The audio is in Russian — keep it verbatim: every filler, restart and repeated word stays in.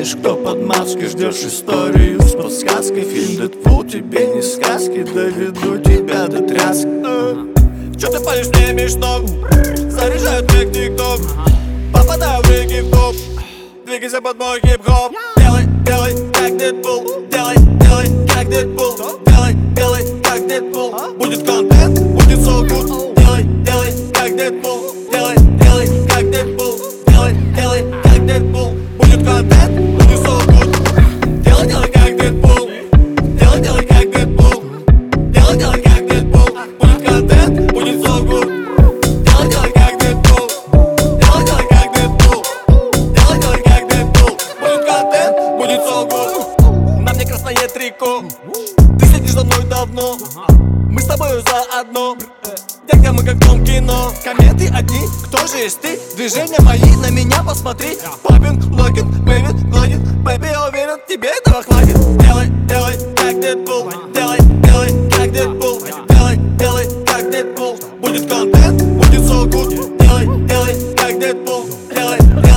знаешь, кто под маской. Ждешь историю с подсказкой. Фильм Дэдпул тебе не сказки. Доведу тебя до тряски. Чё ты палишь, мне смешно? Заряжают трек тик-ток. Попадаю в реки в топ. Двигайся под мой хип-хоп. Делай, делай, как Дэдпул. Делай, делай, как Дэдпул. Делай, делай, как Дэдпул. Будет контент, будет so good. Делай, делай, как Дэдпул. Делай, делай, как Дэдпул. Делай, делай, как Дэдпул. Будет контент, будет so good. Делай, делай, как Дэдпул. Делай, делай, как Дэдпул. Делай, делай, как Дэдпул. Будет контент, будет so good. Делай, делай, как Дэдпул. Делай, делай, как Дэдпул. Делай, делай, как Дэдпул. Будет контент, будет so good. На мне красное трико. Ты следишь за мной давно. Мы с тобою заодно. Детка, мы как в том кино. Комменты одни, кто же есть ты? Движения мои, на меня посмотри. Папин, локин, бэйбин, глокин. Бэйби, я уверен, тебе этого хватит. Делай, делай, как Дэдпул. Делай, делай, как Дэдпул. Делай, делай, как Дэдпул. Будет контент, будет so good. Делай, делай, как Дэдпул. Делай, делай.